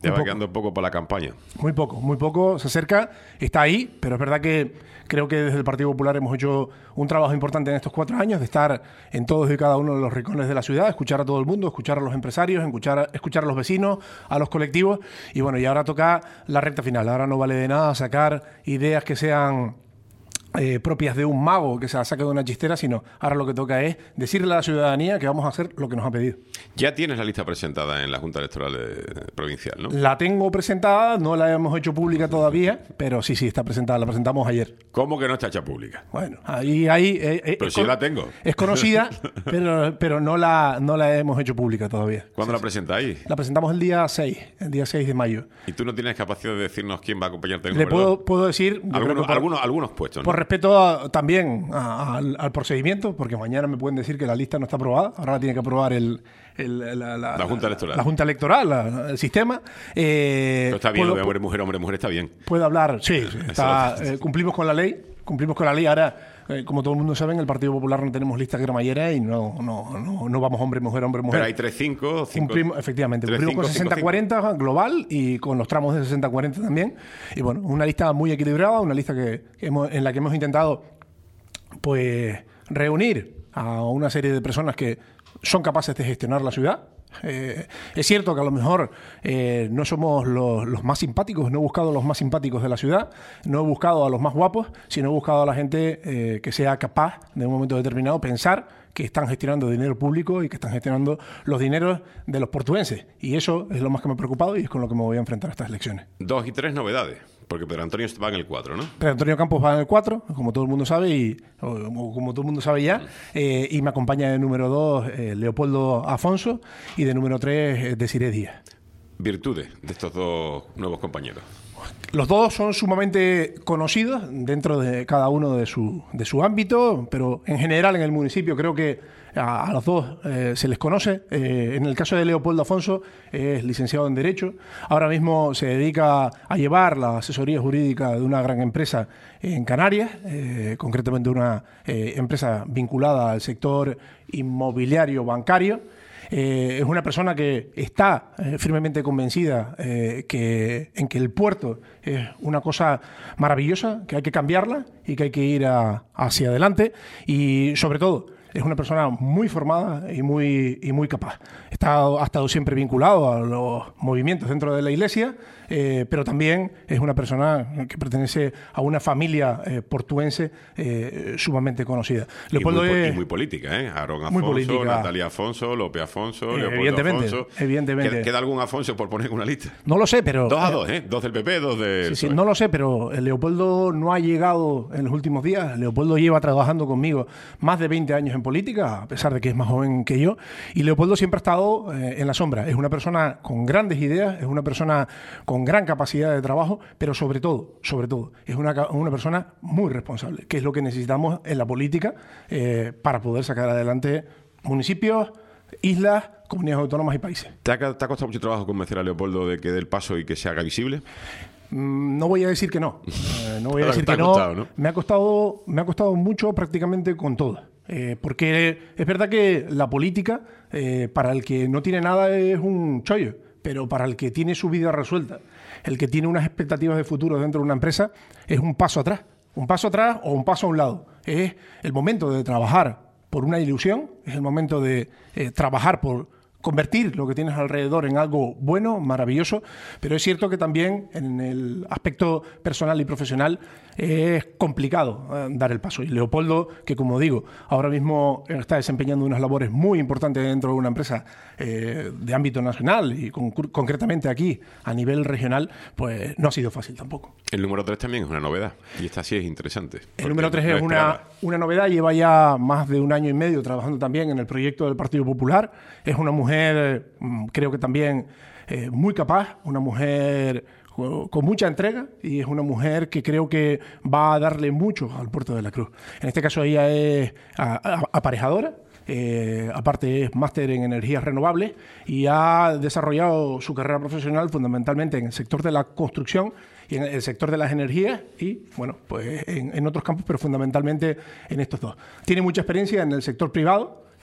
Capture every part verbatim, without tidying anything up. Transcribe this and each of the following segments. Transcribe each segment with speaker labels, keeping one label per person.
Speaker 1: Te va quedando poco para la campaña.
Speaker 2: Muy poco, muy poco. Se acerca, está ahí, pero es verdad que creo que desde el Partido Popular hemos hecho un trabajo importante en estos cuatro años de estar en todos y cada uno de los rincones de la ciudad, escuchar a todo el mundo, escuchar a los empresarios, escuchar, escuchar a los vecinos, a los colectivos. Y bueno, y ahora toca la recta final. Ahora no vale de nada sacar ideas que sean Eh, propias de un mago que se la saque de una chistera, sino ahora lo que toca es decirle a la ciudadanía que vamos a hacer lo que nos ha pedido.
Speaker 1: Ya tienes la lista presentada en la Junta Electoral eh, Provincial, ¿no?
Speaker 2: La tengo presentada, no la hemos hecho pública todavía, pero sí, sí, está presentada, la presentamos ayer.
Speaker 1: ¿Cómo que no está hecha pública?
Speaker 2: Bueno, ahí... ahí eh, eh,
Speaker 1: pero si yo la tengo.
Speaker 2: Es conocida, pero, pero no, la, no la hemos hecho pública todavía.
Speaker 1: ¿Cuándo
Speaker 2: sí,
Speaker 1: la presentáis?
Speaker 2: La presentamos el día seis, el día seis de mayo.
Speaker 1: ¿Y tú no tienes capacidad de decirnos quién va a acompañarte en el
Speaker 2: Le puedo, puedo decir...
Speaker 1: Algunos, por, algunos, algunos puestos, ¿no?
Speaker 2: Por respeto a, también a, a, al, al procedimiento, porque mañana me pueden decir que la lista no está aprobada, ahora la tiene que aprobar el, el, la, la,
Speaker 1: la Junta Electoral.
Speaker 2: La, la Junta Electoral, la, el sistema. Eh,
Speaker 1: Pero está bien,
Speaker 2: puedo,
Speaker 1: lo de hombre, mujer, hombre, mujer está bien.
Speaker 2: Puede hablar, sí, está, eh, cumplimos con la ley, cumplimos con la ley. Ahora, eh, como todo el mundo sabe, en el Partido Popular no tenemos lista cremallera y no, no, no, no vamos hombre, mujer, hombre, mujer.
Speaker 1: Pero hay tres cinco, cinco
Speaker 2: Cumplimos, efectivamente,
Speaker 1: tres,
Speaker 2: cumplimos
Speaker 1: cinco,
Speaker 2: con sesenta cuarenta global y con los tramos de sesenta cuarenta también. Y bueno, una lista muy equilibrada, una lista que, que hemos, en la que hemos intentado pues reunir a una serie de personas que son capaces de gestionar la ciudad. Eh, es cierto que a lo mejor eh, no somos los, los más simpáticos, no he buscado a los más simpáticos de la ciudad, no he buscado a los más guapos, sino he buscado a la gente eh, que sea capaz de un momento determinado pensar que están gestionando dinero público y que están gestionando los dineros de los portuenses. Y eso es lo más que me ha preocupado y es con lo que me voy a enfrentar a estas elecciones.
Speaker 1: Dos y tres novedades. Porque Pedro Antonio va en el cuatro, ¿no?
Speaker 2: Pedro Antonio Campos va en el cuatro, como todo el mundo sabe, y o, como todo el mundo sabe ya, eh, y me acompaña de número dos eh, Leopoldo Afonso y de número tres eh, Desiré Díaz.
Speaker 1: Virtudes de estos dos nuevos compañeros.
Speaker 2: Los dos son sumamente conocidos dentro de cada uno de su, de su ámbito, pero en general en el municipio creo que a, a los dos eh, se les conoce. Eh, en el caso de Leopoldo Afonso, eh, es licenciado en Derecho. Ahora mismo se dedica a llevar la asesoría jurídica de una gran empresa en Canarias, eh, concretamente una eh, empresa vinculada al sector inmobiliario bancario. Eh, es una persona que está eh, firmemente convencida eh, que, en que el puerto es una cosa maravillosa, que hay que cambiarla y que hay que ir a, hacia adelante, y sobre todo es una persona muy formada y muy, y muy capaz. Está, ha estado siempre vinculado a los movimientos dentro de la Iglesia, eh, pero también es una persona que pertenece a una familia eh, portuense eh, sumamente conocida.
Speaker 1: Y muy, es, y muy política, ¿eh? Aarón Afonso, política. Natalia Afonso, López Afonso, eh, Leopoldo
Speaker 2: evidentemente,
Speaker 1: Afonso.
Speaker 2: Evidentemente.
Speaker 1: ¿Queda algún Afonso por poner en una lista?
Speaker 2: No lo sé, pero...
Speaker 1: Dos a dos, ¿eh? Dos del P P, dos del...
Speaker 2: Sí, sí, no lo sé, pero Leopoldo no ha llegado en los últimos días. Leopoldo lleva trabajando conmigo más de veinte años en política, a pesar de que es más joven que yo, y Leopoldo siempre ha estado eh, en la sombra. Es una persona con grandes ideas, es una persona con gran capacidad de trabajo, pero sobre todo, sobre todo, es una, una persona muy responsable, que es lo que necesitamos en la política eh, para poder sacar adelante municipios, islas, comunidades autónomas y países.
Speaker 1: ¿Te ha, te ha costado mucho trabajo convencer a Leopoldo de que dé el paso y que se haga visible?
Speaker 2: No voy a decir que no. Eh, no voy a decir que no.
Speaker 1: Costado, ¿no?
Speaker 2: Me ha costado, me ha costado mucho prácticamente con todo. Eh, porque es verdad que la política, eh, para el que no tiene nada es un chollo, pero para el que tiene su vida resuelta, el que tiene unas expectativas de futuro dentro de una empresa, es un paso atrás. Un paso atrás o un paso a un lado. Es el momento de trabajar por una ilusión, es el momento de eh, trabajar por convertir lo que tienes alrededor en algo bueno, maravilloso, pero es cierto que también en el aspecto personal y profesional es complicado eh, dar el paso. Y Leopoldo, que como digo, ahora mismo está desempeñando unas labores muy importantes dentro de una empresa eh, de ámbito nacional y con, concretamente aquí a nivel regional, pues no ha sido fácil tampoco.
Speaker 1: El número tres también es una novedad, y esta sí es interesante.
Speaker 2: El número tres es una, una novedad, lleva ya más de un año y medio trabajando también en el proyecto del Partido Popular. Es una mujer, creo que también eh, muy capaz, una mujer con mucha entrega, y es una mujer que creo que va a darle mucho al Puerto de la Cruz. En este caso ella es a, a, aparejadora, eh, aparte es máster en energías renovables y ha desarrollado su carrera profesional fundamentalmente en el sector de la construcción y en el sector de las energías y, bueno, pues en, en otros campos, pero fundamentalmente en estos dos. Tiene mucha experiencia en el sector privado.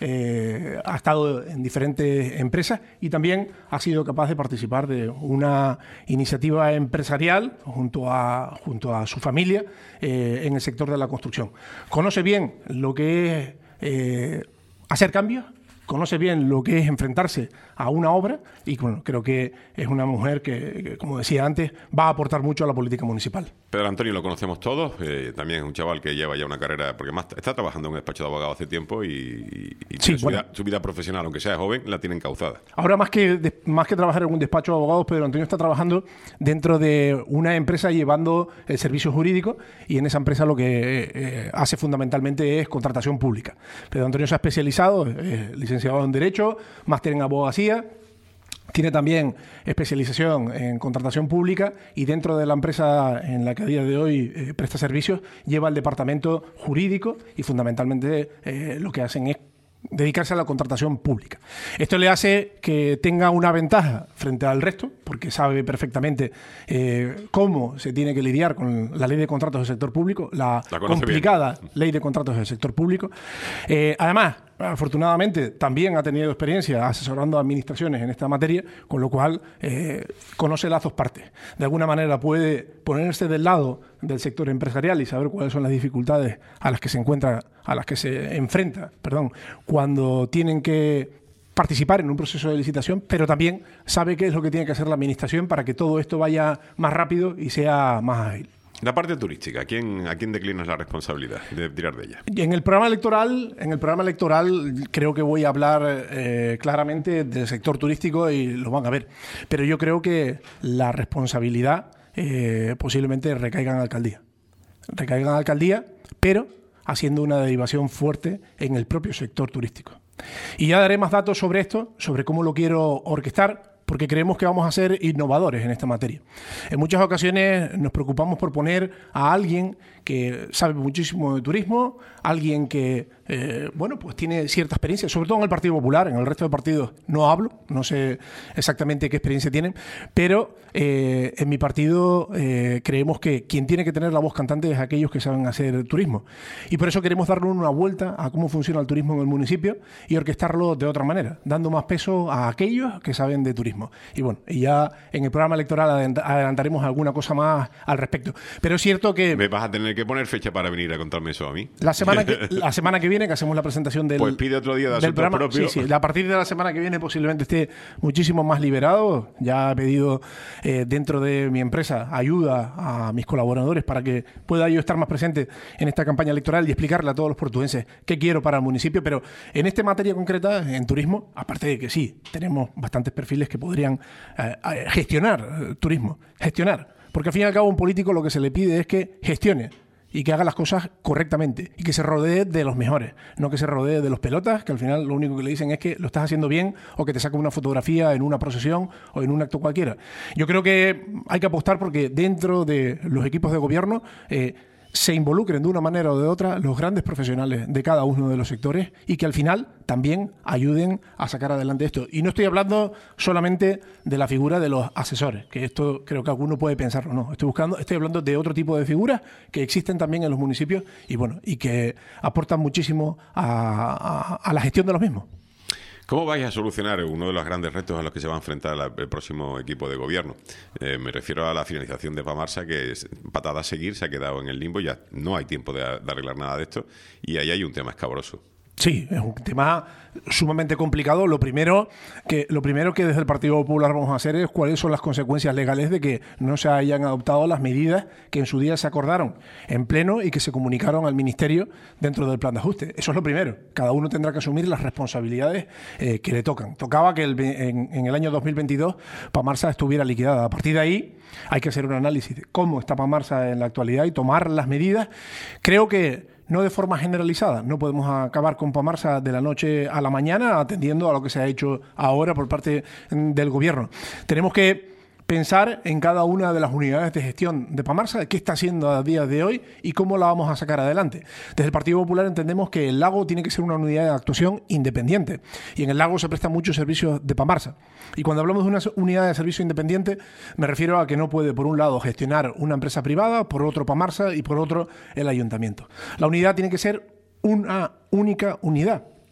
Speaker 2: eh, ha estado en diferentes empresas y también ha sido capaz de participar de una iniciativa empresarial junto a, junto a su familia eh, en el sector de la construcción. Conoce bien lo que es eh, hacer cambios, conoce bien lo que es enfrentarse a una obra y bueno, creo que es una mujer que, que, como decía antes, va a aportar mucho a la política municipal.
Speaker 1: Pedro Antonio lo conocemos todos, eh, también es un chaval que lleva ya una carrera, porque más está trabajando en un despacho de abogado hace tiempo y, y
Speaker 2: sí,
Speaker 1: su,
Speaker 2: bueno.
Speaker 1: vida, su vida profesional, aunque sea joven, la tiene encauzada.
Speaker 2: Ahora más que, de, más que trabajar en un despacho de abogados, Pedro Antonio está trabajando dentro de una empresa llevando el servicio jurídico y en esa empresa lo que eh, hace fundamentalmente es contratación pública. Pedro Antonio se ha especializado, es licenciado en Derecho, máster en Abogacía. Tiene también especialización en contratación pública y dentro de la empresa en la que a día de hoy eh, presta servicios lleva el departamento jurídico y fundamentalmente eh, lo que hacen es dedicarse a la contratación pública. Esto le hace que tenga una ventaja frente al resto, porque sabe perfectamente eh, cómo se tiene que lidiar con la ley de contratos del sector público, la, la complicada bien. ley de contratos del sector público. Eh, además, afortunadamente, también ha tenido experiencia asesorando a administraciones en esta materia, con lo cual eh, conoce las dos partes. De alguna manera puede ponerse del lado del sector empresarial y saber cuáles son las dificultades a las que se encuentra, a las que se enfrenta, perdón, cuando tienen que participar en un proceso de licitación, pero también sabe qué es lo que tiene que hacer la administración para que todo esto vaya más rápido y sea más ágil.
Speaker 1: La parte turística, ¿a quién, a quién declinas la responsabilidad de tirar de ella?
Speaker 2: En el programa electoral, en el programa electoral creo que voy a hablar eh, claramente del sector turístico y lo van a ver. Pero yo creo que la responsabilidad eh, posiblemente recaiga en la alcaldía. Recaiga en la alcaldía, pero haciendo una derivación fuerte en el propio sector turístico. Y ya daré más datos sobre esto, sobre cómo lo quiero orquestar, porque creemos que vamos a ser innovadores en esta materia. En muchas ocasiones nos preocupamos por poner a alguien que sabe muchísimo de turismo, alguien que eh, bueno, pues tiene cierta experiencia, sobre todo en el Partido Popular. En el resto de partidos no hablo, no sé exactamente qué experiencia tienen, pero eh, en mi partido eh, creemos que quien tiene que tener la voz cantante es aquellos que saben hacer turismo. Y por eso queremos darle una vuelta a cómo funciona el turismo en el municipio y orquestarlo de otra manera, dando más peso a aquellos que saben de turismo. Y bueno, y ya en el programa electoral adelantaremos alguna cosa más al respecto. Pero es cierto que...
Speaker 1: Me vas a tener que poner fecha para venir a contarme eso a mí.
Speaker 2: La semana que, la semana que viene, que hacemos la presentación del,
Speaker 1: pues pide otro día de
Speaker 2: del programa.
Speaker 1: Propio.
Speaker 2: Sí, sí. A partir de la semana que viene posiblemente esté muchísimo más liberado. Ya he pedido eh, dentro de mi empresa ayuda a mis colaboradores para que pueda yo estar más presente en esta campaña electoral y explicarle a todos los portugueses qué quiero para el municipio. Pero en esta materia concreta, en turismo, aparte de que sí, tenemos bastantes perfiles que podrían eh, gestionar eh, turismo, gestionar. Porque al fin y al cabo un político lo que se le pide es que gestione y que haga las cosas correctamente y que se rodee de los mejores, no que se rodee de los pelotas, que al final lo único que le dicen es que lo estás haciendo bien o que te saca una fotografía en una procesión o en un acto cualquiera. Yo creo que hay que apostar porque dentro de los equipos de gobierno eh, se involucren de una manera o de otra los grandes profesionales de cada uno de los sectores y que al final también ayuden a sacar adelante esto. Y no estoy hablando solamente de la figura de los asesores, que esto creo que alguno puede pensarlo, no. Estoy buscando, estoy hablando de otro tipo de figuras que existen también en los municipios y bueno, y que aportan muchísimo a, a, a la gestión de los mismos.
Speaker 1: ¿Cómo vais a solucionar uno de los grandes retos a los que se va a enfrentar el próximo equipo de gobierno? Eh, me refiero a la finalización de Pamarsa, que es patada a seguir, se ha quedado en el limbo, ya no hay tiempo de, de arreglar nada de esto, y ahí hay un tema escabroso.
Speaker 2: Sí, es un tema sumamente complicado. Lo primero que lo primero que desde el Partido Popular vamos a hacer es cuáles son las consecuencias legales de que no se hayan adoptado las medidas que en su día se acordaron en pleno y que se comunicaron al Ministerio dentro del plan de ajuste. Eso es lo primero. Cada uno tendrá que asumir las responsabilidades eh, que le tocan. Tocaba que el, en, en el año dos mil veintidós Pamarsa estuviera liquidada. A partir de ahí hay que hacer un análisis de cómo está Pamarsa en la actualidad y tomar las medidas. Creo que no de forma generalizada. No podemos acabar con Pamarsa de la noche a la mañana atendiendo a lo que se ha hecho ahora por parte del gobierno. Tenemos que pensar en cada una de las unidades de gestión de Pamarsa, qué está haciendo a día de hoy y cómo la vamos a sacar adelante. Desde el Partido Popular entendemos que el lago tiene que ser una unidad de actuación independiente y en el lago se prestan muchos servicios de Pamarsa. Y cuando hablamos de una unidad de servicio independiente me refiero a que no puede por un lado gestionar una empresa privada, por otro Pamarsa y por otro el ayuntamiento. La unidad tiene que ser una única unidad.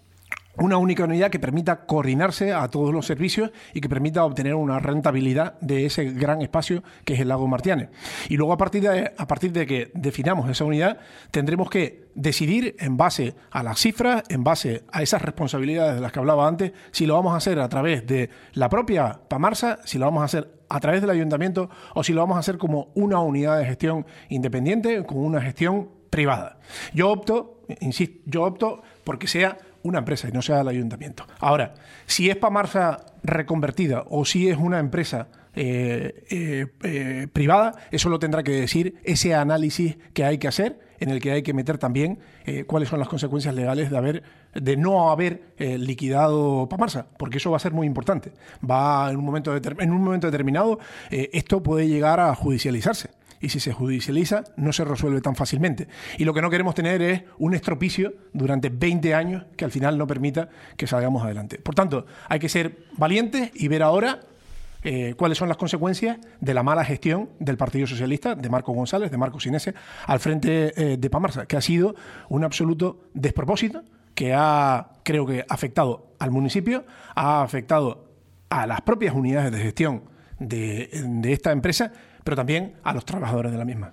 Speaker 2: una única unidad que permita coordinarse a todos los servicios y que permita obtener una rentabilidad de ese gran espacio que es el lago Martianes. Y luego a partir de, a partir de que definamos esa unidad, tendremos que decidir en base a las cifras, en base a esas responsabilidades de las que hablaba antes, si lo vamos a hacer a través de la propia Pamarsa, si lo vamos a hacer a través del ayuntamiento o si lo vamos a hacer como una unidad de gestión independiente, con una gestión privada. Yo opto, insisto, yo opto porque sea una empresa y no sea el ayuntamiento. Ahora, si es Pamarsa reconvertida o si es una empresa eh, eh, eh, privada, eso lo tendrá que decir ese análisis que hay que hacer, en el que hay que meter también eh, cuáles son las consecuencias legales de haber de no haber eh, liquidado Pamarsa, porque eso va a ser muy importante. Va en un momento, determ- en un momento determinado, eh, esto puede llegar a judicializarse. Y si se judicializa, no se resuelve tan fácilmente. Y lo que no queremos tener es un estropicio durante veinte años que al final no permita que salgamos adelante. Por tanto, hay que ser valientes y ver ahora eh, cuáles son las consecuencias de la mala gestión del Partido Socialista, de Marco González, de Marco Sinese, al frente eh, de Pamarsa, que ha sido un absoluto despropósito, que ha, creo que, afectado al municipio, ha afectado a las propias unidades de gestión de, de esta empresa, pero también a los trabajadores de la misma.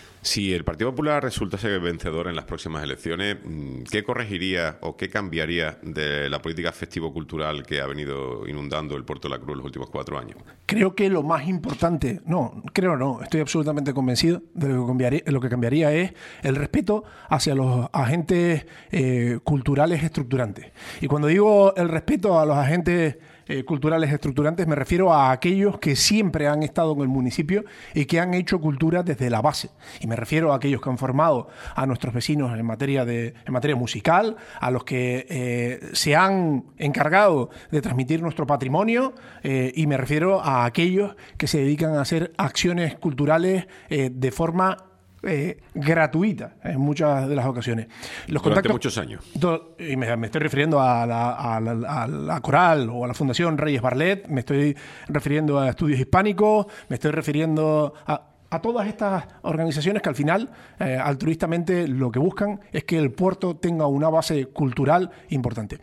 Speaker 1: Si el Partido Popular resultase vencedor en las próximas elecciones, ¿qué corregiría o qué cambiaría de la política festivo-cultural que ha venido inundando el Puerto de la Cruz los últimos cuatro años?
Speaker 2: Creo que lo más importante, no, creo no, estoy absolutamente convencido de lo que cambiaría, lo que cambiaría es el respeto hacia los agentes eh, culturales estructurantes. Y cuando digo el respeto a los agentes Eh, culturales estructurantes, me refiero a aquellos que siempre han estado en el municipio y que han hecho cultura desde la base. Y me refiero a aquellos que han formado a nuestros vecinos en materia de en materia musical, a los que eh, se han encargado de transmitir nuestro patrimonio, eh, y me refiero a aquellos que se dedican a hacer acciones culturales eh, de forma Eh, gratuita en muchas de las ocasiones. Los
Speaker 1: Durante muchos años.
Speaker 2: Do, y me, me estoy refiriendo a la, a, la, a la Coral o a la Fundación Reyes Barlet, me estoy refiriendo a Estudios Hispánicos, me estoy refiriendo a, a todas estas organizaciones que al final eh, altruistamente lo que buscan es que el puerto tenga una base cultural importante.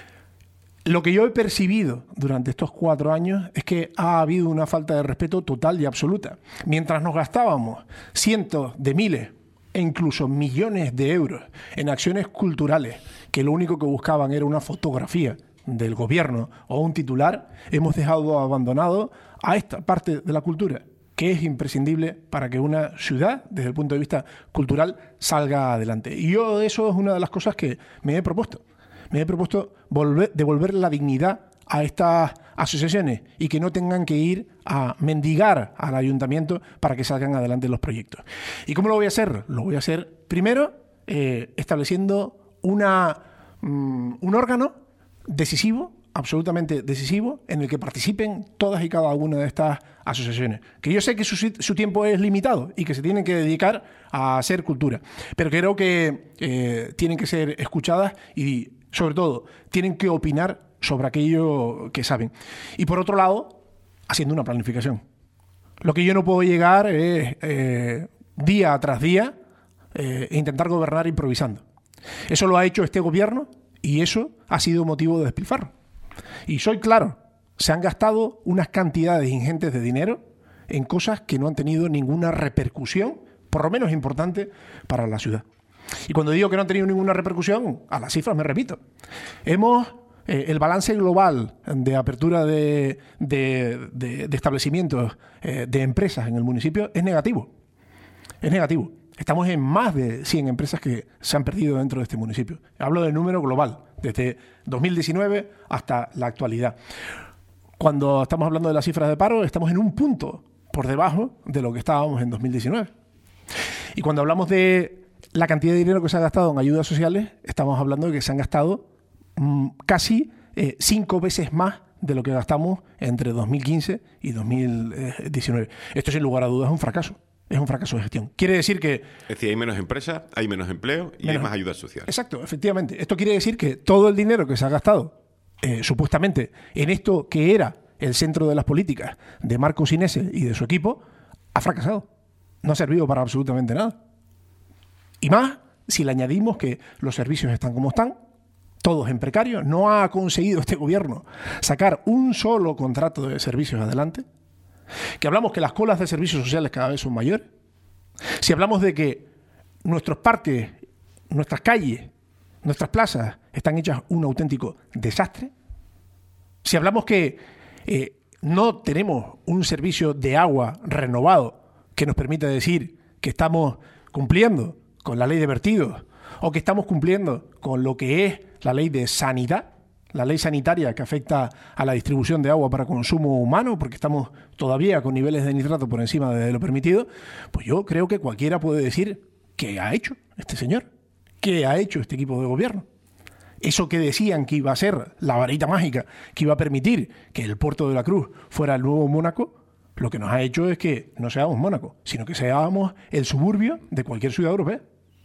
Speaker 2: Lo que yo he percibido durante estos cuatro años es que ha habido una falta de respeto total y absoluta. Mientras nos gastábamos cientos de miles e incluso millones de euros en acciones culturales que lo único que buscaban era una fotografía del gobierno o un titular, hemos dejado abandonado a esta parte de la cultura, que es imprescindible para que una ciudad, desde el punto de vista cultural, salga adelante. Y yo eso es una de las cosas que me he propuesto. Me he propuesto volver, devolver la dignidad a estas asociaciones y que no tengan que ir a mendigar al ayuntamiento para que salgan adelante los proyectos. ¿Y cómo lo voy a hacer? Lo voy a hacer primero eh, estableciendo una, um, un órgano decisivo, absolutamente decisivo, en el que participen todas y cada una de estas asociaciones. Que yo sé que su, su tiempo es limitado y que se tienen que dedicar a hacer cultura, pero creo que eh, tienen que ser escuchadas y, sobre todo, tienen que opinar sobre aquello que saben. Y por otro lado, haciendo una planificación. Lo que yo no puedo llegar es eh, día tras día eh, e intentar gobernar improvisando. Eso lo ha hecho este gobierno y eso ha sido motivo de despilfarro. Y soy claro, se han gastado unas cantidades ingentes de dinero en cosas que no han tenido ninguna repercusión, por lo menos importante, para la ciudad. Y cuando digo que no han tenido ninguna repercusión, a las cifras me repito. Hemos, eh, el balance global de apertura de, de, de, de establecimientos, eh, de empresas en el municipio es negativo. Es negativo. Estamos en más de cien empresas que se han perdido dentro de este municipio. Hablo del número global, desde dos mil diecinueve hasta la actualidad. Cuando estamos hablando de las cifras de paro, estamos en un punto por debajo de lo que estábamos en dos mil diecinueve. Y cuando hablamos de la cantidad de dinero que se ha gastado en ayudas sociales, estamos hablando de que se han gastado mmm, casi eh, cinco veces más de lo que gastamos entre dos mil quince y dos mil diecinueve. Esto, sin lugar a dudas, es un fracaso. Es un fracaso de gestión. Quiere decir que...
Speaker 1: Es decir, hay menos empresas, hay menos empleo y menos, hay más ayudas sociales.
Speaker 2: Exacto, efectivamente. Esto quiere decir que todo el dinero que se ha gastado, eh, supuestamente, en esto que era el centro de las políticas de Marco Sinese y de su equipo, ha fracasado. No ha servido para absolutamente nada. Y más si le añadimos que los servicios están como están, todos en precario. No ha conseguido este gobierno sacar un solo contrato de servicios adelante. Que hablamos que las colas de servicios sociales cada vez son mayores. Si hablamos de que nuestros parques, nuestras calles, nuestras plazas están hechas un auténtico desastre. Si hablamos que eh, no tenemos un servicio de agua renovado que nos permita decir que estamos cumpliendo con la ley de vertidos o que estamos cumpliendo con lo que es la ley de sanidad, la ley sanitaria que afecta a la distribución de agua para consumo humano, porque estamos todavía con niveles de nitrato por encima de lo permitido, pues yo creo que cualquiera puede decir qué ha hecho este señor, qué ha hecho este equipo de gobierno. Eso que decían que iba a ser la varita mágica, que iba a permitir que el Puerto de la Cruz fuera el nuevo Mónaco, lo que nos ha hecho es que no seamos Mónaco, sino que seamos el suburbio de cualquier ciudad europea.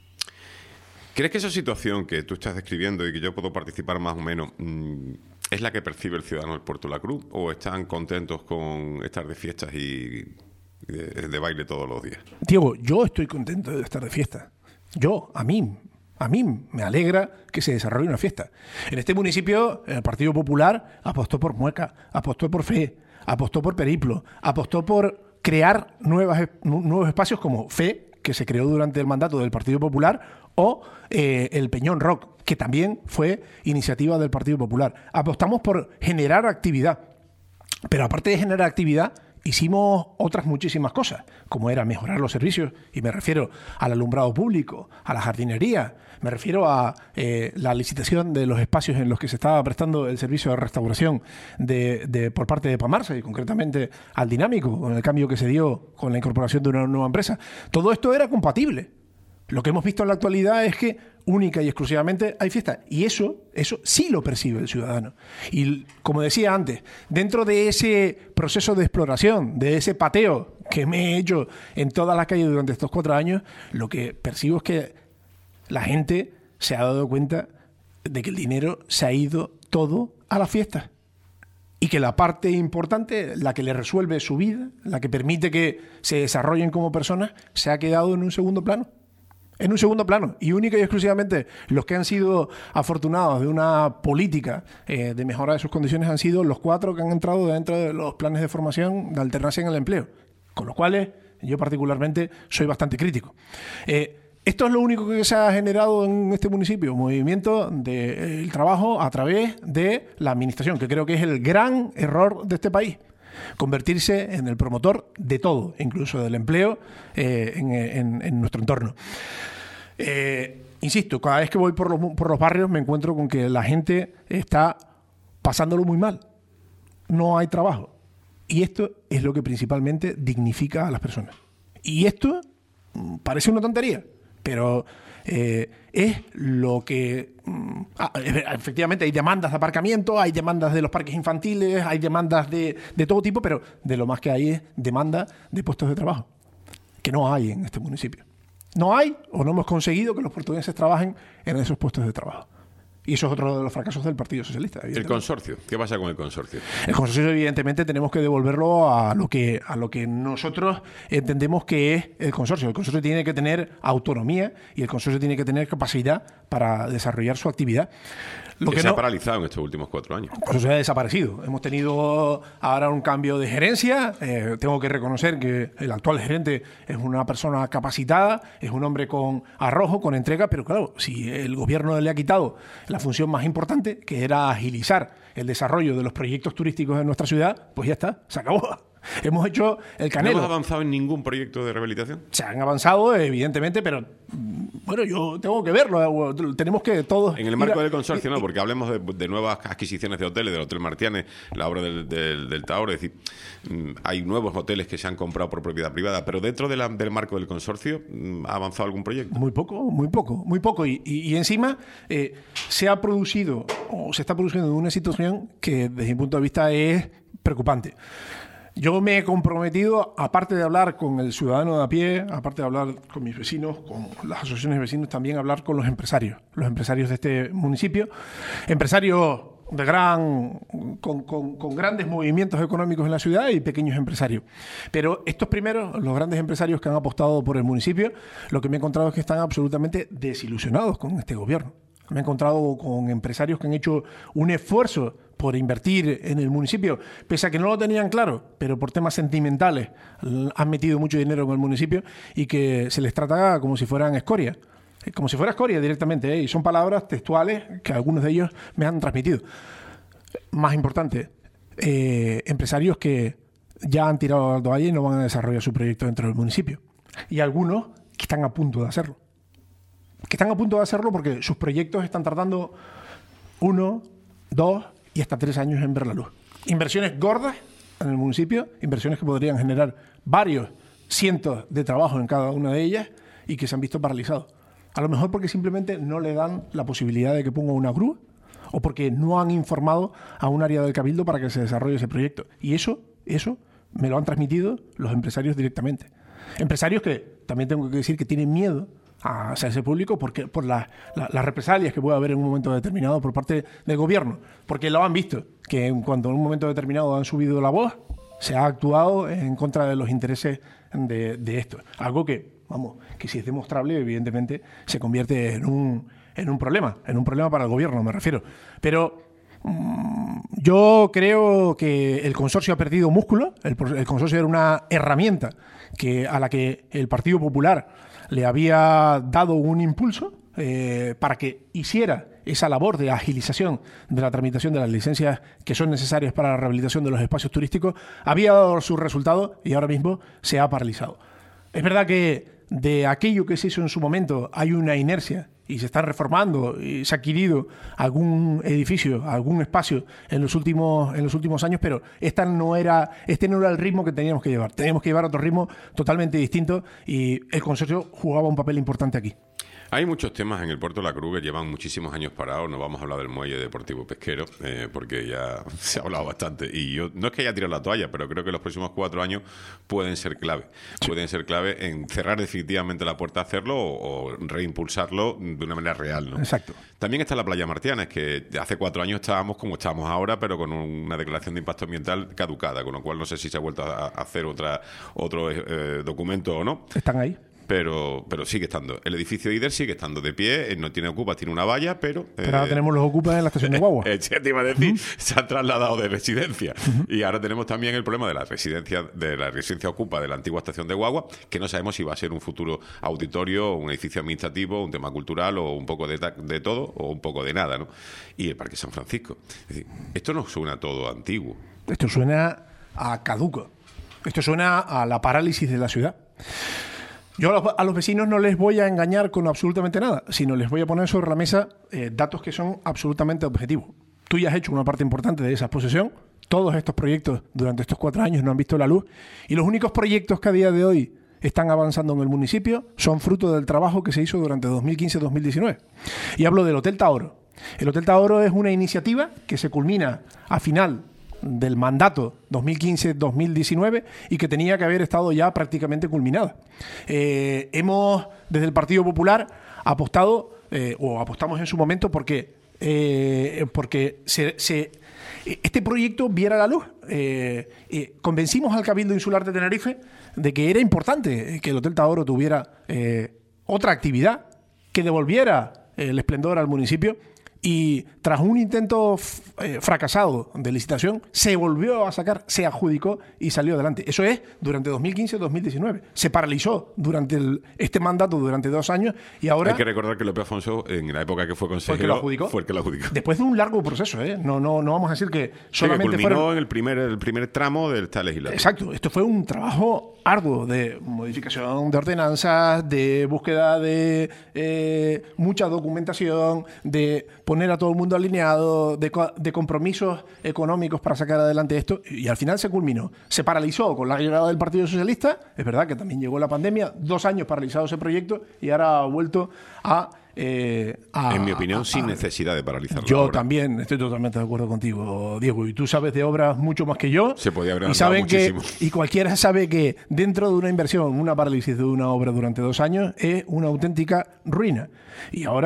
Speaker 1: ¿Crees que esa situación que tú estás describiendo y que yo puedo participar más o menos es la que percibe el ciudadano del Puerto de la Cruz? ¿O están contentos con estar de fiestas y de, de baile todos los días?
Speaker 2: Diego, yo estoy contento de estar de fiesta. Yo, a mí, a mí me alegra que se desarrolle una fiesta. En este municipio, el Partido Popular apostó por Mueca, apostó por Fe, apostó por Periplo, apostó por crear nuevas, nuevos espacios como Fe, que se creó durante el mandato del Partido Popular, o eh, el Peñón Rock, que también fue iniciativa del Partido Popular. Apostamos por generar actividad, pero aparte de generar actividad, hicimos otras muchísimas cosas, como era mejorar los servicios, y me refiero al alumbrado público, a la jardinería, me refiero a eh, la licitación de los espacios en los que se estaba prestando el servicio de restauración de, de, por parte de Pamarsa, y concretamente al Dinámico, con el cambio que se dio con la incorporación de una nueva empresa. Todo esto era compatible. Lo que hemos visto en la actualidad es que única y exclusivamente hay fiesta. Y eso, eso sí lo percibe el ciudadano. Y como decía antes, dentro de ese proceso de exploración, de ese pateo que me he hecho en todas las calles durante estos cuatro años, lo que percibo es que la gente se ha dado cuenta de que el dinero se ha ido todo a las fiestas. Y que la parte importante, la que le resuelve su vida, la que permite que se desarrollen como personas, se ha quedado en un segundo plano. En un segundo plano, y única y exclusivamente los que han sido afortunados de una política eh, de mejora de sus condiciones han sido los cuatro que han entrado dentro de los planes de formación de alternancia en el empleo, con los cuales yo particularmente soy bastante crítico. Eh, esto es lo único que se ha generado en este municipio, movimiento del trabajo a través de la administración, que creo que es el gran error de este país. Convertirse en el promotor de todo, incluso del empleo eh, en, en, en nuestro entorno. Eh, insisto, cada vez que voy por los, por los barrios me encuentro con que la gente está pasándolo muy mal. No hay trabajo. Y esto es lo que principalmente dignifica a las personas. Y esto parece una tontería, pero eh, es lo que... Ah, efectivamente hay demandas de aparcamiento, hay demandas de los parques infantiles, hay demandas de, de todo tipo, pero de lo más que hay es demanda de puestos de trabajo, que no hay en este municipio. No hay o no hemos conseguido que los portugueses trabajen en esos puestos de trabajo. Y eso es otro de los fracasos del Partido Socialista.
Speaker 1: El consorcio. ¿Qué pasa con el consorcio?
Speaker 2: El consorcio, evidentemente, tenemos que devolverlo a lo que, a lo que nosotros entendemos que es el consorcio. El consorcio tiene que tener autonomía y el consorcio tiene que tener capacidad para desarrollar su actividad. Lo
Speaker 1: que,
Speaker 2: que
Speaker 1: se
Speaker 2: no,
Speaker 1: ha paralizado en estos últimos cuatro años.
Speaker 2: El consorcio ha desaparecido. Hemos tenido ahora un cambio de gerencia. Eh, tengo que reconocer que el actual gerente es una persona capacitada, es un hombre con arrojo, con entrega, pero claro, si el gobierno le ha quitado la función más importante, que era agilizar el desarrollo de los proyectos turísticos en nuestra ciudad, pues ya está, se acabó. Hemos hecho el Canelo.
Speaker 1: ¿No hemos avanzado en ningún proyecto de rehabilitación?
Speaker 2: Se han avanzado, evidentemente, pero bueno, yo tengo que verlo. Tenemos que todos...
Speaker 1: En el marco a... del consorcio, no, porque hablemos de, de nuevas adquisiciones de hoteles, del Hotel Martianes, la obra del, del, del Tauro, es decir, hay nuevos hoteles que se han comprado por propiedad privada, pero dentro de la, del marco del consorcio, ¿ha avanzado algún proyecto?
Speaker 2: Muy poco, muy poco, muy poco. Y, y, y encima eh, se ha producido, o se está produciendo una situación que desde mi punto de vista es preocupante. Yo me he comprometido, aparte de hablar con el ciudadano de a pie, aparte de hablar con mis vecinos, con las asociaciones de vecinos, también hablar con los empresarios, los empresarios de este municipio, empresarios de gran, con, con, con grandes movimientos económicos en la ciudad y pequeños empresarios. Pero estos primeros, los grandes empresarios que han apostado por el municipio, lo que me he encontrado es que están absolutamente desilusionados con este gobierno. Me he encontrado con empresarios que han hecho un esfuerzo por invertir en el municipio, pese a que no lo tenían claro, pero por temas sentimentales han metido mucho dinero en el municipio y que se les trata como si fueran escoria. Como si fuera escoria directamente, ¿eh? Y son palabras textuales que algunos de ellos me han transmitido. Más importante, eh, empresarios que ya han tirado la toalla y no van a desarrollar su proyecto dentro del municipio. Y algunos que están a punto de hacerlo. Que están a punto de hacerlo porque sus proyectos están tardando uno, dos y hasta tres años en ver la luz. Inversiones gordas en el municipio, inversiones que podrían generar varios cientos de trabajos en cada una de ellas y que se han visto paralizados. A lo mejor porque simplemente no le dan la posibilidad de que ponga una grúa o porque no han informado a un área del Cabildo para que se desarrolle ese proyecto. Y eso, eso me lo han transmitido los empresarios directamente. Empresarios que también tengo que decir que tienen miedo a hacerse público porque, por la, la, las represalias que puede haber en un momento determinado por parte del gobierno. Porque lo han visto, que cuando en un momento determinado han subido la voz, se ha actuado en contra de los intereses de, de esto. Algo que, vamos, que si es demostrable, evidentemente, se convierte en un, en un problema, en un problema para el gobierno, me refiero. Pero mmm, yo creo que el consorcio ha perdido músculo. El, el consorcio era una herramienta que, a la que el Partido Popular le había dado un impulso eh, para que hiciera esa labor de agilización de la tramitación de las licencias que son necesarias para la rehabilitación de los espacios turísticos. Había dado sus resultados y ahora mismo se ha paralizado. Es verdad que de aquello que se hizo en su momento hay una inercia y se están reformando y se ha adquirido algún edificio, algún espacio en los últimos en los últimos años, pero esta no era este no era el ritmo que teníamos que llevar. Teníamos que llevar otro ritmo totalmente distinto y el consorcio jugaba un papel importante aquí.
Speaker 1: Hay muchos temas en el Puerto de la Cruz que llevan muchísimos años parados. No vamos a hablar del muelle deportivo pesquero, eh, porque ya se ha hablado bastante. Y yo no es que haya tirado la toalla, pero creo que los próximos cuatro años pueden ser clave. Sí. Pueden ser clave en cerrar definitivamente la puerta a hacerlo o, o reimpulsarlo de una manera real, ¿no?
Speaker 2: Exacto.
Speaker 1: También está la playa Martianes, que hace cuatro años estábamos como estamos ahora, pero con una declaración de impacto ambiental caducada, con lo cual no sé si se ha vuelto a hacer otra otro eh, documento o no.
Speaker 2: Están ahí.
Speaker 1: Pero, pero sigue estando. El edificio I D E R sigue estando de pie, no tiene ocupas, tiene una valla, pero...
Speaker 2: Pero ahora
Speaker 1: eh,
Speaker 2: tenemos los ocupas en la estación de guagua.
Speaker 1: Eh, te iba a decir,
Speaker 2: uh-huh.
Speaker 1: se han trasladado de residencia.
Speaker 2: Uh-huh.
Speaker 1: Y ahora tenemos también el problema de la residencia de la residencia ocupa de la antigua estación de guagua, que no sabemos si va a ser un futuro auditorio, un edificio administrativo, un tema cultural, o un poco de, de todo, o un poco de nada, ¿no? Y el Parque San Francisco. Es decir, esto no suena todo antiguo.
Speaker 2: Esto suena a caduco. Esto suena a la parálisis de la ciudad. Yo a los, a los vecinos no les voy a engañar con absolutamente nada, sino les voy a poner sobre la mesa eh, datos que son absolutamente objetivos. Tú ya has hecho una parte importante de esa exposición. Todos estos proyectos durante estos cuatro años no han visto la luz. Y los únicos proyectos que a día de hoy están avanzando en el municipio son fruto del trabajo que se hizo durante dos mil quince dos mil diecinueve. Y hablo del Hotel Taoro. El Hotel Taoro es una iniciativa que se culmina a final del mandato dos mil quince dos mil diecinueve y que tenía que haber estado ya prácticamente culminada. Eh, hemos, desde el Partido Popular, apostado, eh, o apostamos en su momento porque, eh, porque se, se, este proyecto viera la luz. Eh, eh, convencimos al Cabildo Insular de Tenerife de que era importante que el Hotel Taoro tuviera eh, otra actividad que devolviera el esplendor al municipio. Y tras un intento eh, fracasado de licitación, se volvió a sacar, se adjudicó y salió adelante. Eso es durante dos mil quince dos mil diecinueve. Se paralizó durante el, este mandato durante dos años y ahora...
Speaker 1: Hay que recordar que López Afonso, en la época que fue consejero,
Speaker 2: ¿fue el que lo adjudicó?
Speaker 1: Fue el que lo adjudicó.
Speaker 2: Después de un largo proceso, ¿eh? No, no, no vamos a decir que solamente
Speaker 1: sí, que culminó
Speaker 2: fueron...
Speaker 1: en el primer, el primer tramo de esta legislatura.
Speaker 2: Exacto. Esto fue un trabajo arduo de modificación de ordenanzas, de búsqueda de eh, mucha documentación, de poner a todo el mundo alineado, de, de compromisos económicos para sacar adelante esto, y al final se culminó. Se paralizó con la llegada del Partido Socialista. Es verdad que también llegó la pandemia, dos años paralizado ese proyecto y ahora ha vuelto a... Eh, a
Speaker 1: en mi opinión,
Speaker 2: a, a,
Speaker 1: sin necesidad de paralizarlo.
Speaker 2: Yo
Speaker 1: ahora.
Speaker 2: también estoy totalmente de acuerdo contigo, Diego, y tú sabes de obras mucho más que yo.
Speaker 1: Se podía haber
Speaker 2: y saben
Speaker 1: muchísimo.
Speaker 2: Que, y cualquiera sabe que dentro de una inversión, una parálisis de una obra durante dos años es una auténtica ruina. Y ahora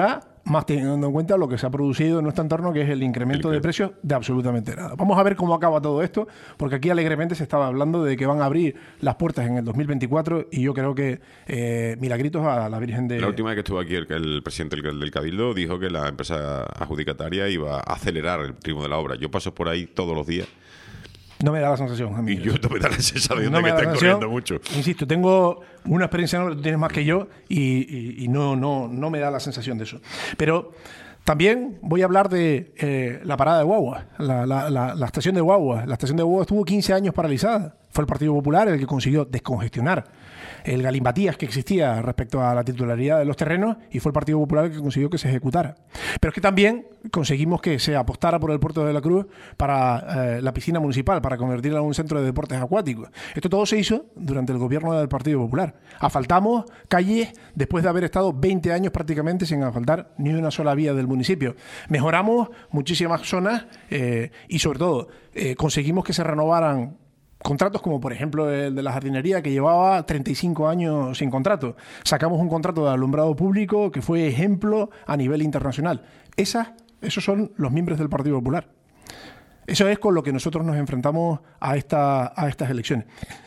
Speaker 2: más teniendo en cuenta lo que se ha producido en nuestro entorno, que es el incremento de precios de absolutamente nada. Vamos a ver cómo acaba todo esto, porque aquí alegremente se estaba hablando de que van a abrir las puertas en el dos mil veinticuatro y yo creo que eh, milagritos a la Virgen de...
Speaker 1: La última vez que estuvo aquí el, el presidente del, del Cabildo dijo que la empresa adjudicataria iba a acelerar el ritmo de la obra. Yo paso por ahí todos los días.
Speaker 2: No me da la sensación. A mí.
Speaker 1: Y yo no me da la sensación
Speaker 2: no
Speaker 1: de que estén corriendo mucho.
Speaker 2: Insisto, tengo una experiencia, no, tú tienes más que yo, y, y, y no, no, no me da la sensación de eso. Pero también voy a hablar de eh, la parada de guagua, la, la, la, la estación de guagua. La estación de guagua estuvo quince años paralizada. Fue el Partido Popular el que consiguió descongestionar el galimbatías que existía respecto a la titularidad de los terrenos y fue el Partido Popular el que consiguió que se ejecutara. Pero es que también conseguimos que se apostara por el Puerto de la Cruz para eh, la piscina municipal, para convertirla en un centro de deportes acuáticos. Esto todo se hizo durante el gobierno del Partido Popular. Asfaltamos calles después de haber estado veinte años prácticamente sin asfaltar ni una sola vía del municipio. Mejoramos muchísimas zonas eh, y sobre todo eh, conseguimos que se renovaran contratos como por ejemplo el de la jardinería que llevaba treinta y cinco años sin contrato. Sacamos un contrato de alumbrado público que fue ejemplo a nivel internacional. Esas, esos son los miembros del Partido Popular. Eso es con lo que nosotros nos enfrentamos a, esta, a estas elecciones.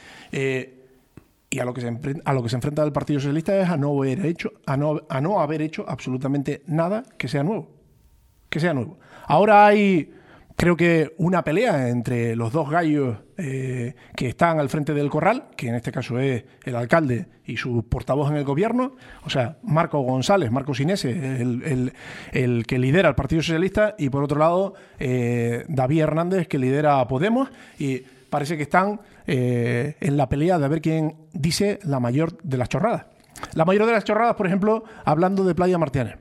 Speaker 2: Eh, y a lo, que se a lo que se enfrenta el Partido Socialista es a no haber hecho, a no, a no haber hecho absolutamente nada que sea nuevo. Que sea nuevo. Ahora hay... Creo que una pelea entre los dos gallos eh, que están al frente del corral, que en este caso es el alcalde y su portavoz en el gobierno, o sea, Marco González, Marco Sinese, el, el, el que lidera el Partido Socialista, y por otro lado, eh, David Hernández, que lidera a Podemos, y parece que están eh, en la pelea de a ver quién dice la mayor de las chorradas. La mayor de las chorradas, por ejemplo, hablando de Playa Martianes.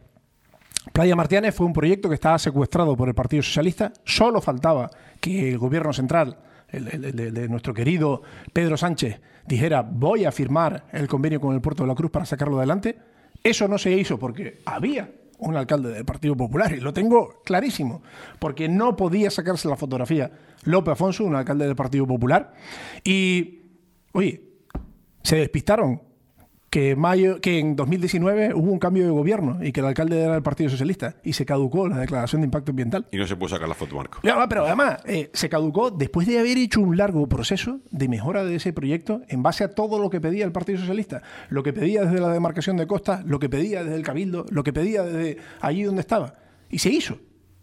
Speaker 2: Playa Martianes fue un proyecto que estaba secuestrado por el Partido Socialista. Solo faltaba que el gobierno central, el, el, el, el de nuestro querido Pedro Sánchez, dijera voy a firmar el convenio con el Puerto de la Cruz para sacarlo adelante. Eso no se hizo porque había un alcalde del Partido Popular, y lo tengo clarísimo, porque no podía sacarse la fotografía López Afonso, un alcalde del Partido Popular. Y, oye, se despistaron que, mayo, que en dos mil diecinueve hubo un cambio de gobierno y que el alcalde era del Partido Socialista y se caducó la declaración de impacto ambiental.
Speaker 1: Y no se pudo sacar la foto, Marco.
Speaker 2: Ya, pero además eh, se caducó después de haber hecho un largo proceso de mejora de ese proyecto en base a todo lo que pedía el Partido Socialista. Lo que pedía desde la demarcación de costas, lo que pedía desde el Cabildo, lo que pedía desde allí donde estaba. Y se hizo.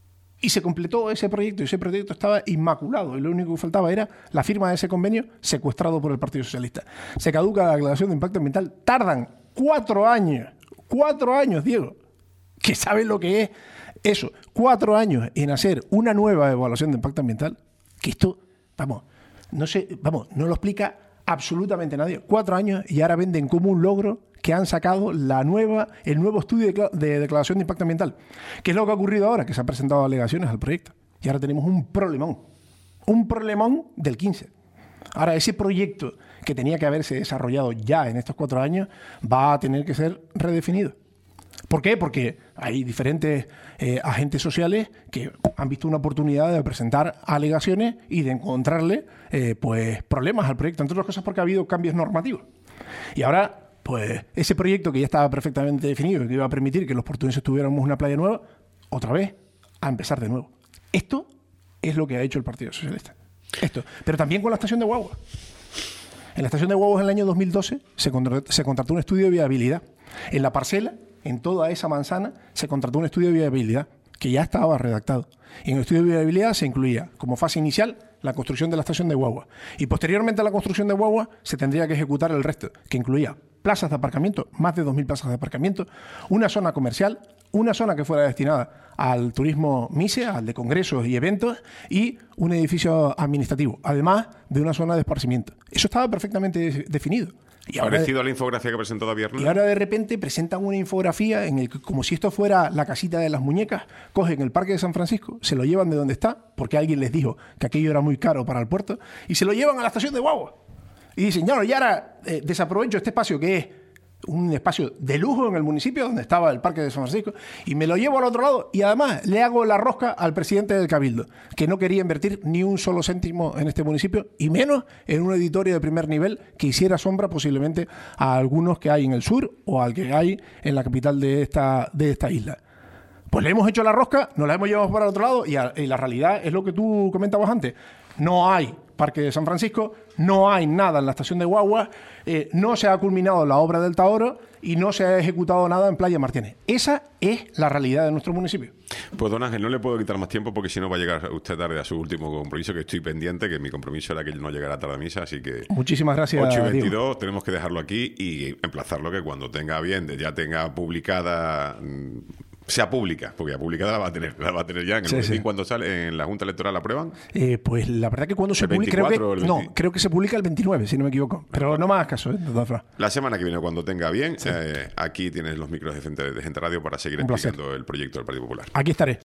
Speaker 2: Y se completó ese proyecto, y ese proyecto estaba inmaculado, y lo único que faltaba era la firma de ese convenio secuestrado por el Partido Socialista. Se caduca la declaración de impacto ambiental. Tardan cuatro años, cuatro años, Diego, que saben lo que es eso, cuatro años en hacer una nueva evaluación de impacto ambiental, que esto, vamos, no sé, vamos, no lo explica absolutamente nadie. Cuatro años y ahora venden como un logro que han sacado la nueva, el nuevo estudio de, de declaración de impacto ambiental. ¿Qué es lo que ha ocurrido ahora? Que se han presentado alegaciones al proyecto. Y ahora tenemos un problemón. Un problemón del quince. Ahora, ese proyecto que tenía que haberse desarrollado ya en estos cuatro años va a tener que ser redefinido. ¿Por qué? Porque hay diferentes eh, agentes sociales que han visto una oportunidad de presentar alegaciones y de encontrarle eh, pues, problemas al proyecto, entre otras cosas porque ha habido cambios normativos. Y ahora, pues ese proyecto que ya estaba perfectamente definido y que iba a permitir que los portugueses tuviéramos una playa nueva, otra vez a empezar de nuevo. Esto es lo que ha hecho el Partido Socialista. Esto. Pero también con la estación de guaguas. En la estación de guaguas en el año dos mil doce se contrató, se contrató un estudio de viabilidad. En la parcela, en toda esa manzana, se contrató un estudio de viabilidad que ya estaba redactado. Y en el estudio de viabilidad se incluía como fase inicial la construcción de la estación de guagua. Y posteriormente a la construcción de guagua se tendría que ejecutar el resto, que incluía plazas de aparcamiento, más de dos mil plazas de aparcamiento, una zona comercial, una zona que fuera destinada al turismo MISE, al de congresos y eventos, y un edificio administrativo, además de una zona de esparcimiento. Eso estaba perfectamente definido.
Speaker 1: Y ahora Parecido de, a la infografía que presentó David Hernández.
Speaker 2: Y ahora de repente presentan una infografía en el que, como si esto fuera la casita de las muñecas, cogen el Parque de San Francisco, se lo llevan de donde está, porque alguien les dijo que aquello era muy caro para el puerto, y se lo llevan a la estación de guagua. Y dicen, ya, no, y ahora eh, desaprovecho este espacio que es un espacio de lujo en el municipio donde estaba el Parque de San Francisco y me lo llevo al otro lado y además le hago la rosca al presidente del Cabildo, que no quería invertir ni un solo céntimo en este municipio y menos en un auditorio de primer nivel que hiciera sombra posiblemente a algunos que hay en el sur o al que hay en la capital de esta, de esta isla. Pues le hemos hecho la rosca, nos la hemos llevado para el otro lado y, a, y la realidad es lo que tú comentabas antes. No hay Parque de San Francisco, no hay nada en la estación de guagua, eh, no se ha culminado la obra del Taoro y no se ha ejecutado nada en Playa Martínez. Esa es la realidad de nuestro municipio.
Speaker 1: Pues don Ángel, no le puedo quitar más tiempo porque si no va a llegar usted tarde a su último compromiso, que estoy pendiente, que mi compromiso era que no llegara tarde a misa, así que...
Speaker 2: Muchísimas gracias,
Speaker 1: ocho y veintidós,
Speaker 2: Diego.
Speaker 1: tenemos que dejarlo aquí y emplazarlo que cuando tenga bien, ya tenga publicada... sea pública, porque ya publicada la va a tener, la va a tener ya en el
Speaker 2: sí,
Speaker 1: boletín
Speaker 2: sí.
Speaker 1: cuando sale en la Junta Electoral, ¿la aprueban?
Speaker 2: Eh, pues la verdad que cuando se publica, creo que, no, creo que se publica el veintinueve, si no me equivoco, pero bueno, no me hagas caso, ¿eh? De todas formas.
Speaker 1: La semana que viene, cuando tenga bien, sí. eh, aquí tienes los micros de Gente, de Gente Radio para seguir
Speaker 2: Un
Speaker 1: explicando
Speaker 2: placer.
Speaker 1: el proyecto del Partido Popular.
Speaker 2: Aquí estaré.